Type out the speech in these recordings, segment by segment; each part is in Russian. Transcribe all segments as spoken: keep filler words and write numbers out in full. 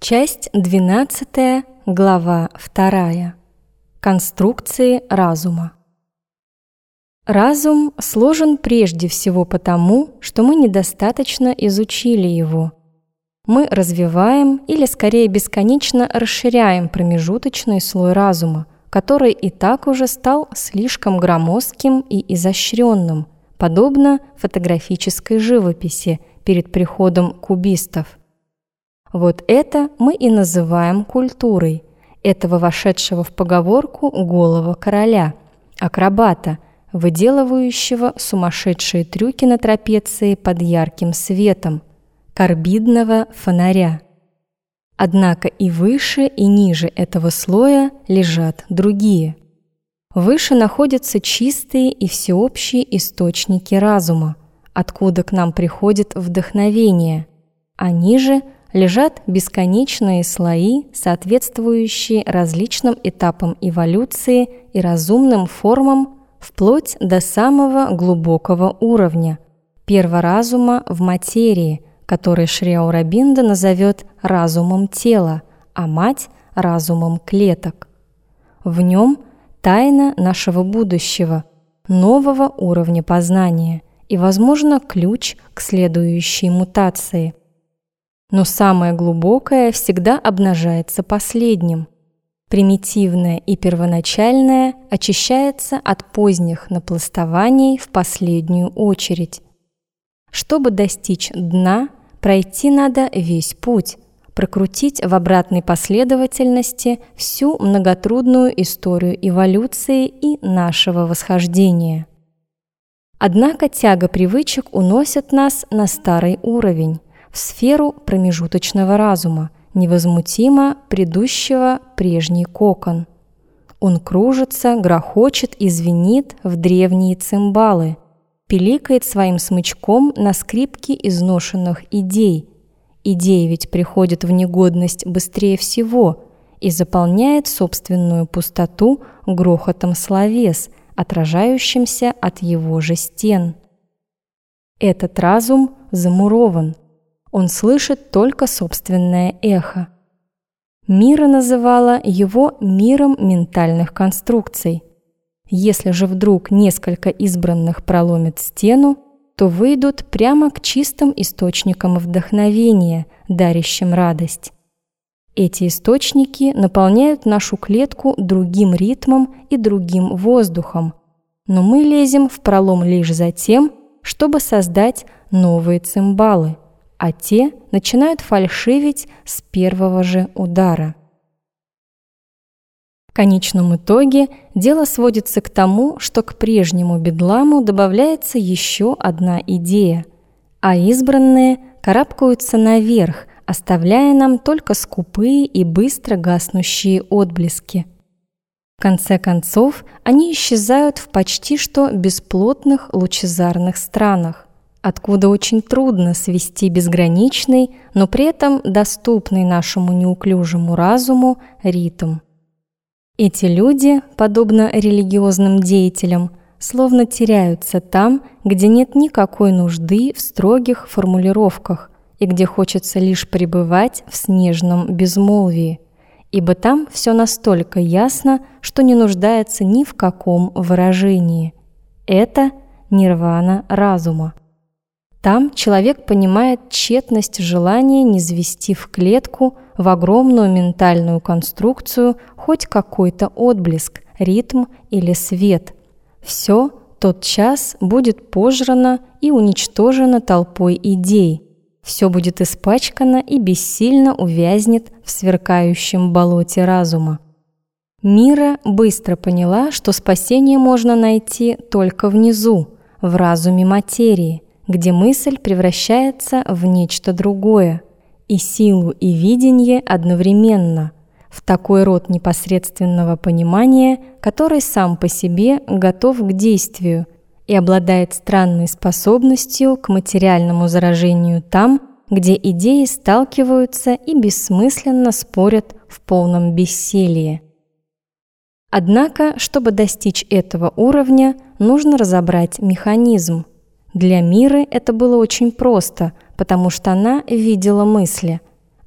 Часть двенадцатая, глава вторая. Конструкции разума. Разум сложен прежде всего потому, что мы недостаточно изучили его. Мы развиваем или скорее бесконечно расширяем промежуточный слой разума, который и так уже стал слишком громоздким и изощренным, подобно фотографической живописи перед приходом кубистов. Вот это мы и называем культурой, этого вошедшего в поговорку голого короля, акробата, выделывающего сумасшедшие трюки на трапеции под ярким светом, карбидного фонаря. Однако и выше, и ниже этого слоя лежат другие. Выше находятся чистые и всеобщие источники разума, откуда к нам приходит вдохновение, а ниже – лежат бесконечные слои, соответствующие различным этапам эволюции и разумным формам вплоть до самого глубокого уровня – перворазума в материи, который Шри Аурабинда назовет разумом тела, а мать – разумом клеток. В нем тайна нашего будущего, нового уровня познания и, возможно, ключ к следующей мутации. Но самое глубокое всегда обнажается последним. Примитивное и первоначальное очищается от поздних напластований в последнюю очередь. Чтобы достичь дна, пройти надо весь путь, прокрутить в обратной последовательности всю многотрудную историю эволюции и нашего восхождения. Однако тяга привычек уносит нас на старый уровень, в сферу промежуточного разума, невозмутимо предыдущего прежний кокон. Он кружится, грохочет и звенит в древние цимбалы, пиликает своим смычком на скрипке изношенных идей. Идеи ведь приходят в негодность быстрее всего и заполняет собственную пустоту грохотом словес, отражающимся от его же стен. Этот разум замурован. Он слышит только собственное эхо. Мира называла его миром ментальных конструкций. Если же вдруг несколько избранных проломят стену, то выйдут прямо к чистым источникам вдохновения, дарящим радость. Эти источники наполняют нашу клетку другим ритмом и другим воздухом, но мы лезем в пролом лишь за тем, чтобы создать новые цимбалы, а те начинают фальшивить с первого же удара. В конечном итоге дело сводится к тому, что к прежнему бедламу добавляется еще одна идея, а избранные карабкаются наверх, оставляя нам только скупые и быстро гаснущие отблески. В конце концов, они исчезают в почти что бесплотных лучезарных странах, откуда очень трудно свести безграничный, но при этом доступный нашему неуклюжему разуму ритм. Эти люди, подобно религиозным деятелям, словно теряются там, где нет никакой нужды в строгих формулировках и где хочется лишь пребывать в снежном безмолвии, ибо там все настолько ясно, что не нуждается ни в каком выражении. Это нирвана разума. Там человек понимает тщетность желания низвести в клетку, в огромную ментальную конструкцию хоть какой-то отблеск, ритм или свет. Все тотчас будет пожрано и уничтожено толпой идей. Все будет испачкано и бессильно увязнет в сверкающем болоте разума. Мира быстро поняла, что спасение можно найти только внизу, в разуме материи, где мысль превращается в нечто другое, и силу, и видение одновременно, в такой род непосредственного понимания, который сам по себе готов к действию и обладает странной способностью к материальному заражению там, где идеи сталкиваются и бессмысленно спорят в полном бессилии. Однако, чтобы достичь этого уровня, нужно разобрать механизм. Для Миры это было очень просто, потому что она видела мысли.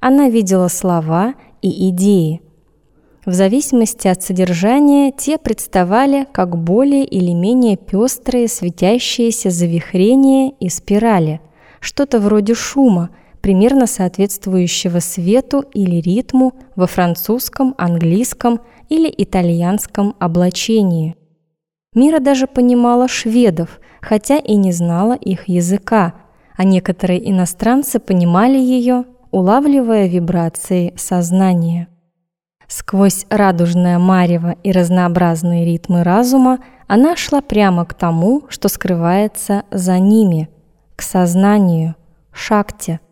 Она видела слова и идеи. В зависимости от содержания те представали как более или менее пестрые светящиеся завихрения и спирали, что-то вроде шума, примерно соответствующего свету или ритму во французском, английском или итальянском облачении. Мира даже понимала шведов, хотя и не знала их языка, а некоторые иностранцы понимали ее, улавливая вибрации сознания. Сквозь радужное марево и разнообразные ритмы разума она шла прямо к тому, что скрывается за ними, к сознанию, шакте.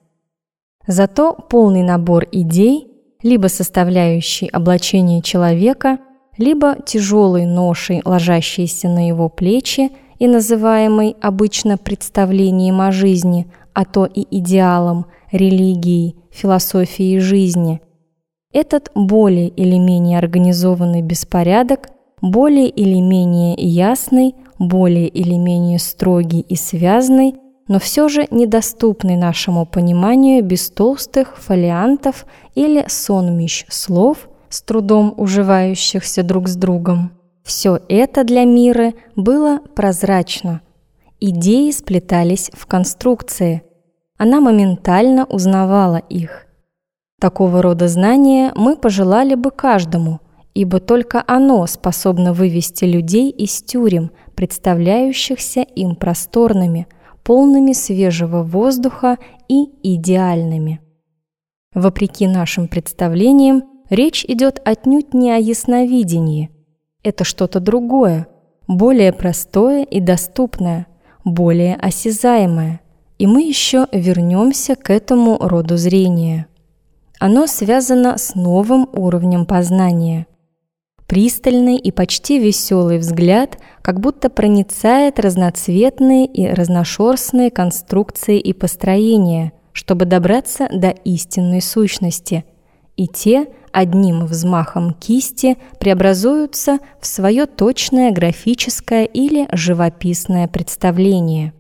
Зато полный набор идей, либо составляющий облачение человека, либо тяжелой ношей, ложащейся на его плечи и называемой обычно представлением о жизни, а то и идеалом, религией, философией жизни. Этот более или менее организованный беспорядок, более или менее ясный, более или менее строгий и связанный, но все же недоступный нашему пониманию без толстых фолиантов или сонмищ слов, с трудом уживающихся друг с другом. Все это для Миры было прозрачно. Идеи сплетались в конструкции. Она моментально узнавала их. Такого рода знания мы пожелали бы каждому, ибо только оно способно вывести людей из тюрем, представляющихся им просторными, полными свежего воздуха и идеальными. Вопреки нашим представлениям, речь идет отнюдь не о ясновидении. Это что-то другое, более простое и доступное, более осязаемое. И мы еще вернемся к этому роду зрения. Оно связано с новым уровнем познания. Пристальный и почти веселый взгляд как будто проницает разноцветные и разношерстные конструкции и построения, чтобы добраться до истинной сущности. И те одним взмахом кисти преобразуются в свое точное графическое или живописное представление.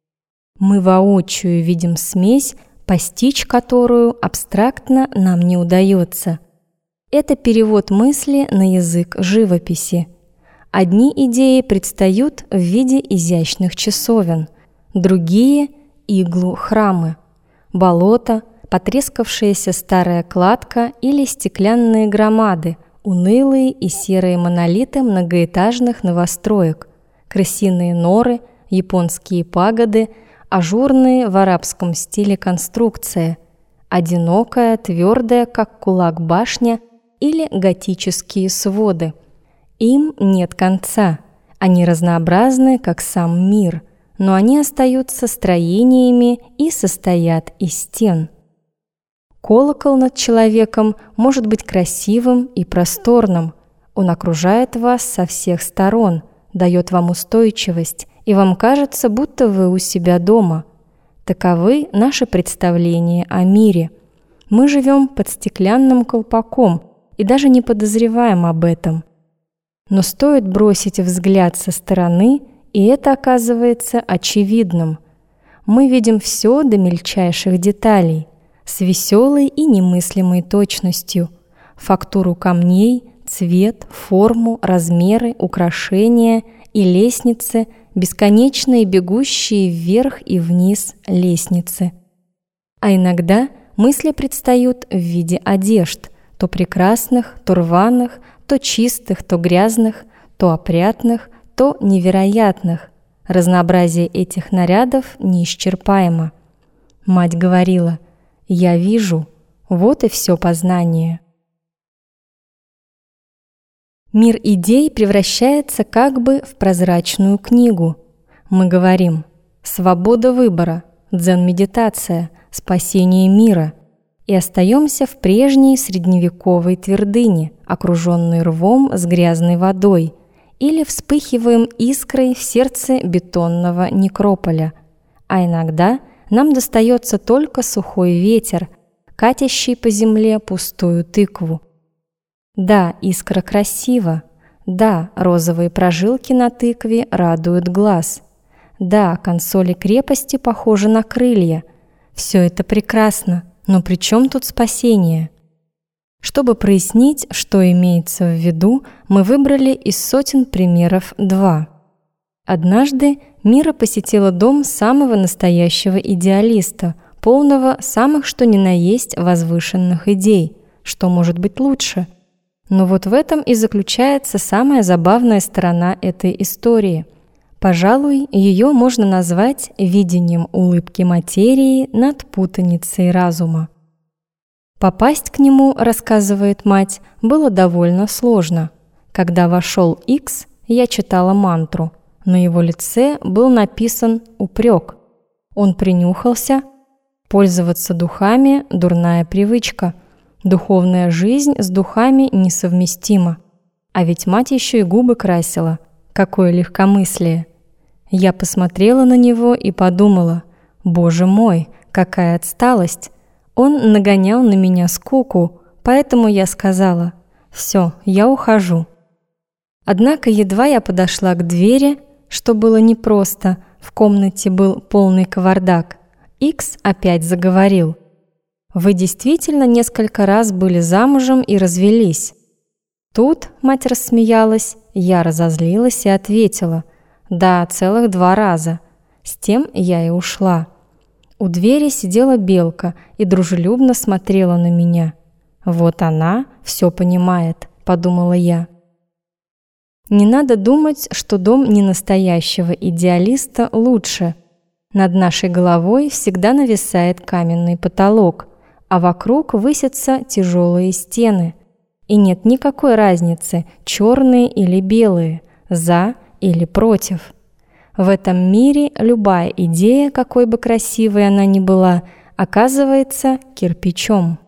Мы воочию видим смесь, постичь которую абстрактно нам не удается. Это перевод мысли на язык живописи. Одни идеи предстают в виде изящных часовен, другие – иглу храмы, болото, потрескавшаяся старая кладка или стеклянные громады, унылые и серые монолиты многоэтажных новостроек, крысиные норы, японские пагоды, ажурные в арабском стиле конструкции, одинокая, твердая, как кулак башня, или готические своды. Им нет конца, они разнообразны, как сам мир, но они остаются строениями и состоят из стен. Колокол над человеком может быть красивым и просторным, он окружает вас со всех сторон, дает вам устойчивость, и вам кажется, будто вы у себя дома. Таковы наши представления о мире. Мы живем под стеклянным колпаком и даже не подозреваем об этом. Но стоит бросить взгляд со стороны, и это оказывается очевидным. Мы видим все до мельчайших деталей, с веселой и немыслимой точностью, фактуру камней, цвет, форму, размеры, украшения и лестницы, бесконечные бегущие вверх и вниз лестницы. А иногда мысли предстают в виде одежд, то прекрасных, то рваных, то чистых, то грязных, то опрятных, то невероятных. Разнообразие этих нарядов неисчерпаемо. Мать говорила: «Я вижу, вот и все познание». Мир идей превращается как бы в прозрачную книгу. Мы говорим: свобода выбора, дзен-медитация, спасение мира, и остаемся в прежней средневековой твердыне, окруженной рвом с грязной водой, или вспыхиваем искрой в сердце бетонного некрополя. А иногда нам достается только сухой ветер, катящий по земле пустую тыкву. Да, искра красива. Да, розовые прожилки на тыкве радуют глаз. Да, консоли крепости похожи на крылья. Все это прекрасно, Но при чем тут спасение? Чтобы прояснить, что имеется в виду, мы выбрали из сотен примеров два. Однажды Мира посетила дом самого настоящего идеалиста, полного самых что ни на есть возвышенных идей. Что может быть лучше? Но вот в этом и заключается самая забавная сторона этой истории. Пожалуй, ее можно назвать видением улыбки материи над путаницей разума. Попасть к нему, рассказывает мать, было довольно сложно. Когда вошел Икс, я читала мантру. На его лице был написан упрек. Он принюхался. Пользоваться духами – дурная привычка. Духовная жизнь с духами несовместима. А ведь мать еще и губы красила. Какое легкомыслие. Я посмотрела на него и подумала: «Боже мой, какая отсталость!» Он нагонял на меня скуку, поэтому я сказала: «Все, я ухожу». Однако едва я подошла к двери, что было непросто, в комнате был полный кавардак, Икс опять заговорил: «Вы действительно несколько раз были замужем и развелись?» Тут мать рассмеялась, я разозлилась и ответила: «Да, целых два раза». С тем я и ушла. У двери сидела белка и дружелюбно смотрела на меня. «Вот она все понимает», — подумала я. Не надо думать, что дом ненастоящего идеалиста лучше. Над нашей головой всегда нависает каменный потолок, а вокруг высятся тяжелые стены. И нет никакой разницы, черные или белые, за или против. В этом мире любая идея, какой бы красивой она ни была, оказывается кирпичом.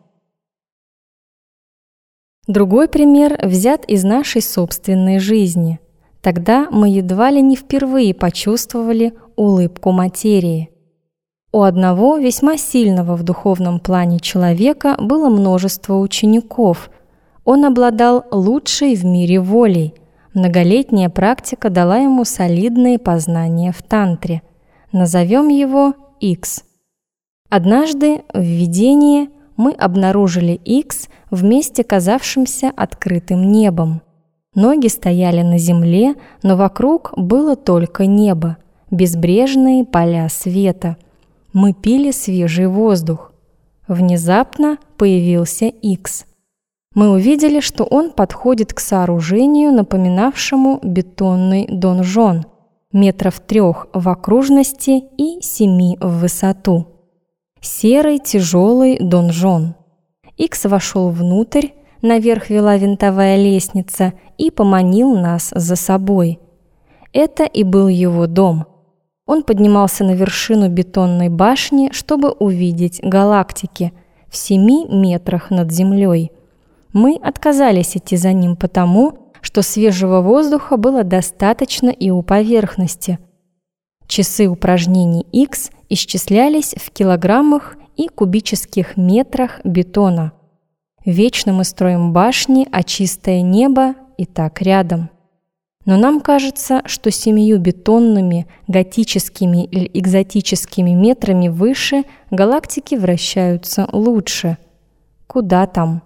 Другой пример взят из нашей собственной жизни. Тогда мы едва ли не впервые почувствовали улыбку материи. У одного весьма сильного в духовном плане человека было множество учеников. Он обладал лучшей в мире волей. Многолетняя практика дала ему солидные познания в тантре. Назовем его Икс. Однажды в видении мы обнаружили Икс в месте, казавшемся открытым небом. Ноги стояли на земле, но вокруг было только небо, безбрежные поля света. Мы пили свежий воздух. Внезапно появился Икс. Мы увидели, что он подходит к сооружению, напоминавшему бетонный донжон, метров трех в окружности и семи в высоту. Серый тяжелый донжон. Икс вошел внутрь, наверх вела винтовая лестница, и поманил нас за собой. Это и был его дом. Он поднимался на вершину бетонной башни, чтобы увидеть галактики в семи метрах над землей. Мы отказались идти за ним потому, что свежего воздуха было достаточно и у поверхности. Часы упражнений Икс исчислялись в килограммах и кубических метрах бетона. Вечно мы строим башни, а чистое небо и так рядом. Но нам кажется, что семью бетонными, готическими или экзотическими метрами выше галактики вращаются лучше. Куда там?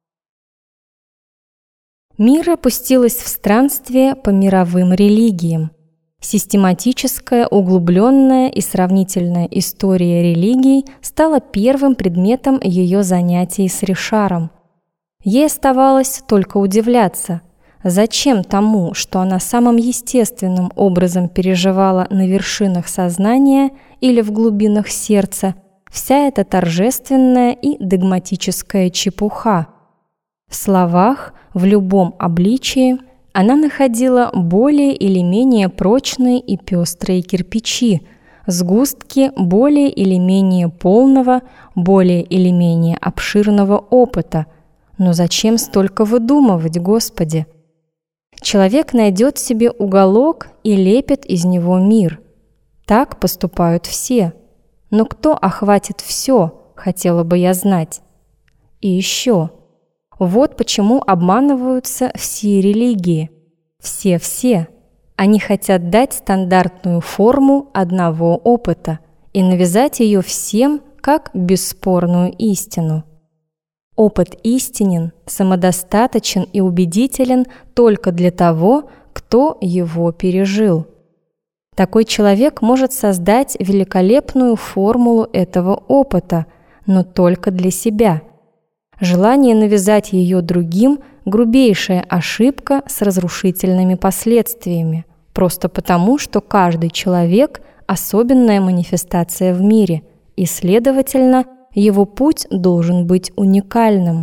Мира пустилась в странствие по мировым религиям. Систематическая, углубленная и сравнительная история религий стала первым предметом ее занятий с Ришаром. Ей оставалось только удивляться, зачем тому, что она самым естественным образом переживала на вершинах сознания или в глубинах сердца, вся эта торжественная и догматическая чепуха. В словах, в любом обличии она находила более или менее прочные и пестрые кирпичи, сгустки более или менее полного, более или менее обширного опыта. Но зачем столько выдумывать, Господи? Человек найдет себе уголок и лепит из него мир. Так поступают все. Но кто охватит все, хотела бы я знать. И еще. Вот почему обманываются все религии. Все-все. Они хотят дать стандартную форму одного опыта и навязать ее всем, как бесспорную истину. Опыт истинен, самодостаточен и убедителен только для того, кто его пережил. Такой человек может создать великолепную формулу этого опыта, но только для себя. Желание навязать ее другим – грубейшая ошибка с разрушительными последствиями, просто потому, что каждый человек – особенная манифестация в мире, и, следовательно, его путь должен быть уникальным.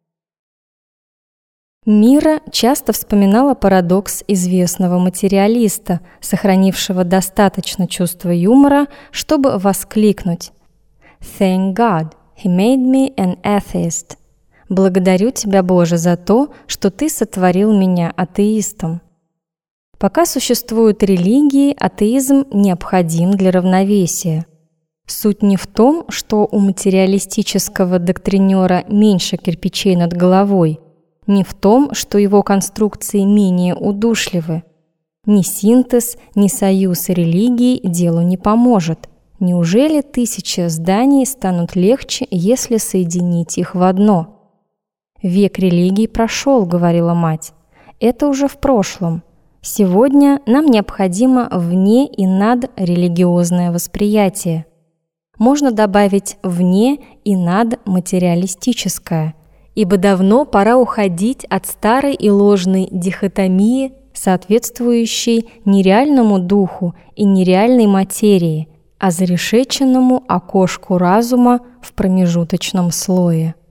Мира часто вспоминала парадокс известного материалиста, сохранившего достаточно чувства юмора, чтобы воскликнуть «Thank God, he made me an atheist». «Благодарю тебя, Боже, за то, что ты сотворил меня атеистом». Пока существуют религии, атеизм необходим для равновесия. Суть не в том, что у материалистического доктринера меньше кирпичей над головой, не в том, что его конструкции менее удушливы. Ни синтез, ни союз религий делу не поможет. Неужели тысячи зданий станут легче, если соединить их в одно? «Век религий прошел», — говорила мать. «Это уже в прошлом. Сегодня нам необходимо вне и над религиозное восприятие. Можно добавить вне и над материалистическое, ибо давно пора уходить от старой и ложной дихотомии, соответствующей нереальному духу и нереальной материи, а зарешеченному окошку разума в промежуточном слое».